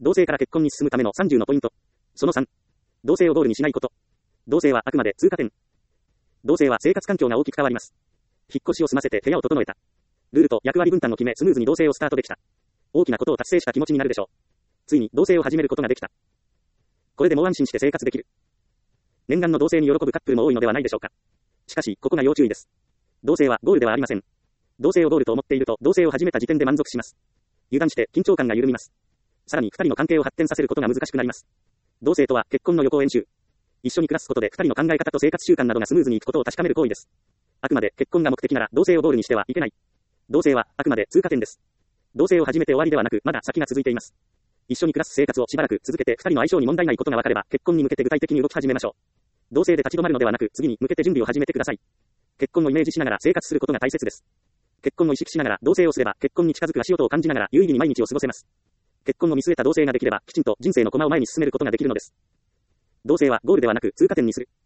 同棲から結婚に進むための30のポイント。その3。同棲をゴールにしないこと。同棲はあくまで通過点。同棲は生活環境が大きく変わります。引っ越しを済ませて部屋を整えた。ルールと役割分担を決めスムーズに同棲をスタートできた。大きなことを達成した気持ちになるでしょう。ついに同棲を始めることができた。これでもう安心して生活できる。念願の同棲に喜ぶカップルも多いのではないでしょうか。しかし、ここが要注意です。同棲はゴールではありません。同棲をゴールと思っていると、同棲を始めた時点で満足します。油断して緊張感が緩みます。さらに二人の関係を発展させることが難しくなります。同棲とは結婚の予行演習。一緒に暮らすことで二人の考え方と生活習慣などがスムーズにいくことを確かめる行為です。あくまで結婚が目的なら同棲をゴールにしてはいけない。同棲はあくまで通過点です。同棲を始めて終わりではなく、まだ先が続いています。一緒に暮らす生活をしばらく続けて二人の相性に問題ないことが分かれば、結婚に向けて具体的に動き始めましょう。同棲で立ち止まるのではなく、次に向けて準備を始めてください。結婚をイメージしながら生活することが大切です。結婚を意識しながら同棲をすれば、結婚に近づく足音を感じながら有意義に毎日を過ごせます。結婚を見据えた同棲ができれば、きちんと人生の駒を前に進めることができるのです。同棲はゴールではなく通過点にする。